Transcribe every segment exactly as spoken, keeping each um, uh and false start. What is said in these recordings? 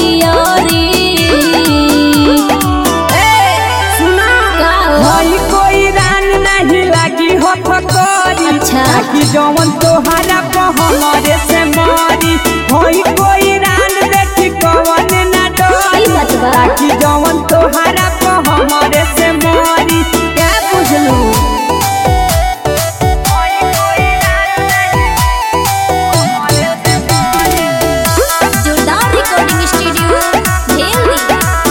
बरियारी। सुना भाई कोई रान नहीं लगी हो फकोरी। अच्छा कि जवन तोहरा पे हमारे से मारी भाई कोई रान देखी कवन ना डरी। कि जवन तोहरा पे हमारे से मारी क्या बुझलू। जोरदार रिकॉर्डिंग स्टूडियो दिल्ली।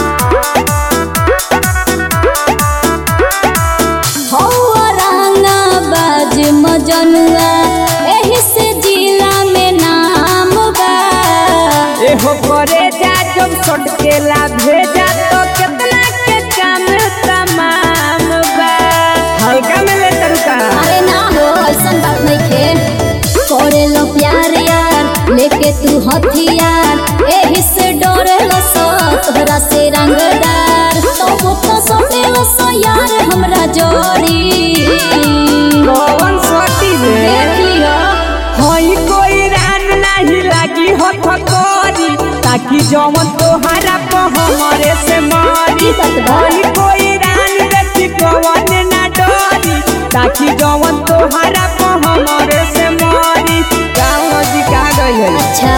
हौवा रंगा बाज मजनुआ एही से जिला में नाम बा। एहो करे जा जब सटकेला भेजा तो कितना के काम तमाम बा। हल्का में ले तरुका। अरे ना हो ऐसन बात नहीं खे करे लो प्यार यार लेके तू हथियार एही से डरे लो सो तोहरा से रंगदार। तो वो तो सोते लो सो यार हमरा जोड़ी। कौन सोती रे देख लियो होई कोई रान नहीं लगी हो फकोरी। ताकि जवन तोहरा पे हमारे से मारी होई कोई रान देखी कवन ना डरी। ताकि जवन तोहरा पे हमारे से मारी गाँव जी का गई है। अच्छा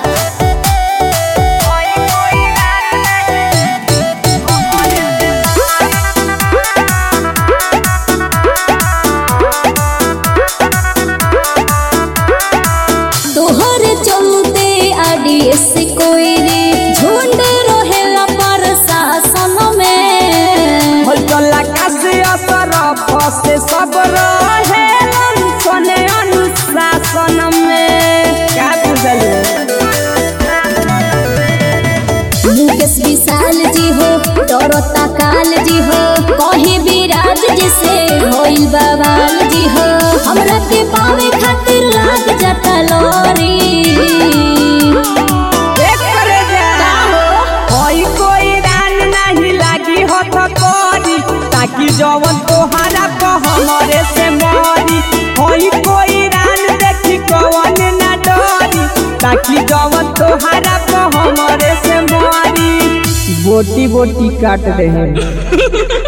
तोहर चलते आडीएस कोई रे झुंड रहेला प्रशासन में। होलला कासे असर फसे सब रहे सोने अनुशासन में क्या बुझल। मुकेश विशाल जी हो डरता काल जी हो कहीं विराज जी से होइल बवाल जी हो। हमरा के पावे खातिर लाग जाता लोरी। देख करे जा होई कोई रान नहीं लगी हो फकोरी। ताकि जवन तोहरा पे हमारे से मारी होई कोई रान देखी कवन ना डरी। ताकि जवन तोहरा पे हमारे से मारी बोटी बोटी काट दे।